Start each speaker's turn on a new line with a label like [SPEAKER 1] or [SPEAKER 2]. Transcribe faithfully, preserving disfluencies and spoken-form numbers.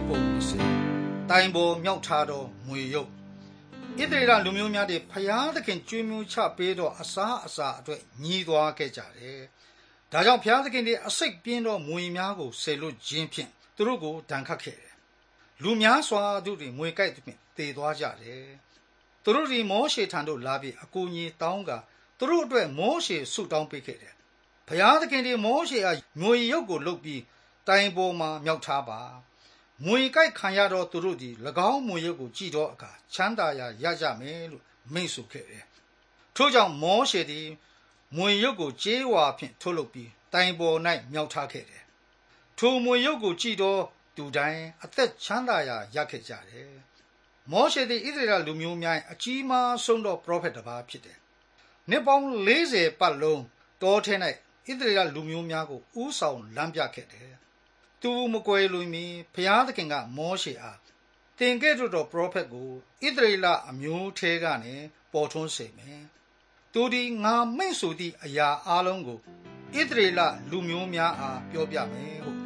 [SPEAKER 1] ပုံစေတိုင်ပေါ်မြောက်ထားသောမွေရုပ်ဣသရေလလူမျိုးများတွေဖျားသခင်ကျွေးမွေးချပေးသောအစာအစာအတွက်ညီးသွားခဲ့ကြတယ်။ဒါကြောင့်ဖျားသခင်တွေအစိတ်ပြင်းသောမွေများကိုဆယ်လွတ်ခြင်းဖြင့်သူတို့ကိုဒဏ်ခတ်ခဲ့တယ်။လူများစွာတို့တွေမွေကြိုက်သဖြင့်တည်သွားကြတယ်။သူတို့ဒီမောရှေထံသို့လာပြီးအကူအညီတောင်းကသူတို့အတွက်မောရှေဆုတောင်းပေးခဲ့တယ်။ဖျားသခင်တွေမောရှေအားမွေရုပ်ကိုလုပ်ပြီးတိုင်ပေါ်မှာမြောက်ထားပါမွေကြိုက်ခံရတော့သူတို့ဒီ၎င်းမွေရုပ်ကိုကြည်တော့အခါချမ်းသာရာရကြမယ်လို့မိန့်ဆိုခဲ့တယ်။ထို့ကြောင့်မောရှေသည်မွေရုပ်ကိုကြေးဝါဖြင့်ထုတ်လုပ်ပြီးတိုင်ပေါ်၌မြောက်ထားခဲ့တယ်။ထိုမွေရုပ်ကိုကြည်တော့သူတိုင်းအသက်ချမ်းသာရာရခဲ့ကြတယ်။မောရှေသည်ဣသရေလလူမျိုးများအကြီးမားဆုံးသောပရောဖက်တစ်ပါးဖြစ်တယ်။နှစ်ပေါင်းလေးဆယ်ပတ်လုံးတောထဲ၌ဣသရေလလူမျိုးများကိုဥဆောင်လမ်းပြခဲ့တယ်။သူမကွယ်လွန်မီဘုရားသခင်ကမောရှေအားသင်ကဲ့သို့သောပရောဖက်ကိုဣသရေလအမျိုးထဲကနေပေါ်ထွန်းစေမယ်။သူဒီငါမိန့်ဆိုသည့်အရာအလုံးကိုဣသရေလလူမျိုးများအားပြောပြမယ်ဟု